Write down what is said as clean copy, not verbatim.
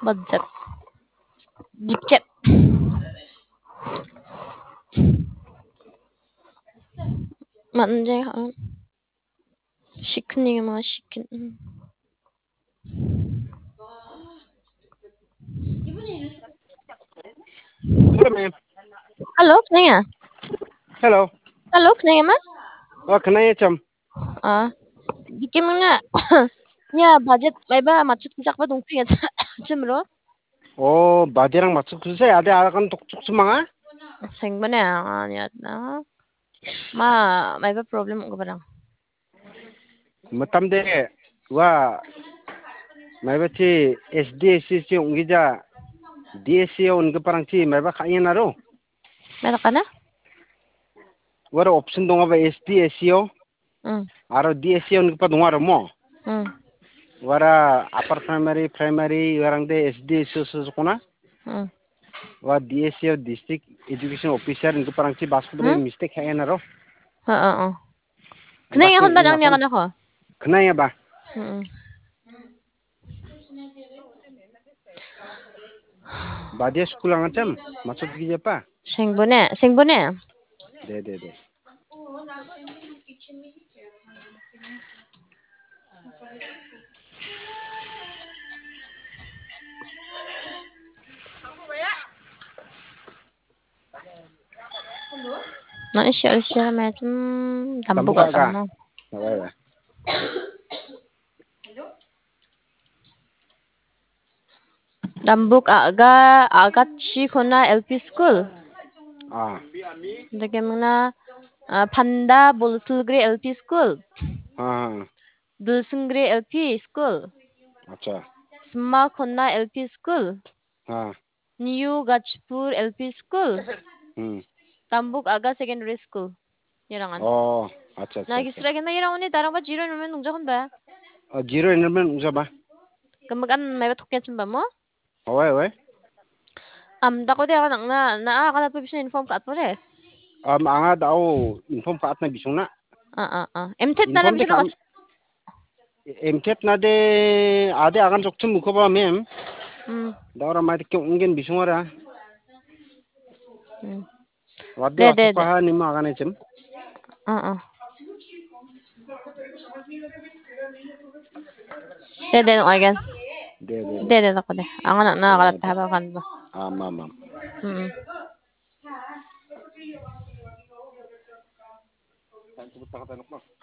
budget. Budget. 문제가 시크닝이만 시킨. Hello, ma'am. Halo, kenapa? Hello. Halo, kenapa? Oh, kenanya, Cham? Bikin mana? Ya, budget, ba 맞출 sak ba 동생이 쯤으로? 바디랑 맞춰 글쎄, 아대 아간 독특수망아? 생번에 아니야. may ba problem ko ba lang? 마탐데, 와, 마이바치 SDSC 옹기자 DSC 온 거파랑치 마이바 카이나로? Meron ka na? 와라 옵션 동아바 SDSC요? 응. 아로 DSC 온 거파 동아로 뭐? 응. 와라 아파트 프라이머리 와랑데 SDSC 수수코나? 응. 와 DSC 디스트릭 에듀케이션 오피서 온 거파랑치 바스코브레 응? 미스테이크 하이나로? Oo. Kaya akong badang niya ka na ko. 그나야 봐. 응. 바디아 스쿨 안 참? 맞춰 주기 봐. 생번에. 네네네. Nang siya may tambok 담보가 at 가. ano. 왜? Tambok agatshi ko na LP school. 아, Dagay mo na Panda Bulsulgre LP school. 아, Dulsungre LP school. 아차, Sma Konna LP school. 아, New Gachpur LP school. 음, Tambok Aga Secondary School. Yarangan. 아차, 아차, 아차. Nagisra na yarangan ni darang ba jiro naman nung jakon ba? 지로 있는 우사봐. Kamagan may batukyan ba mo? 왜? Dako di ako nang ka na pa inform ka at mo res. 앙아 다오 인폼 파트너 비송나. MTET na lang 인폼 데 siya 감, 엠켓 나데 아데 아간 적좀 묵어봐 맴. 나오라 마이게 웅겐 비송하라. 와데 네. 와토카하 니마 아간에 좀. 네, again. 네네네. 네, ako de. Ang anak na kalat 네. haba kan ba. 마마. Mm. 잘 부탁하다 놓고.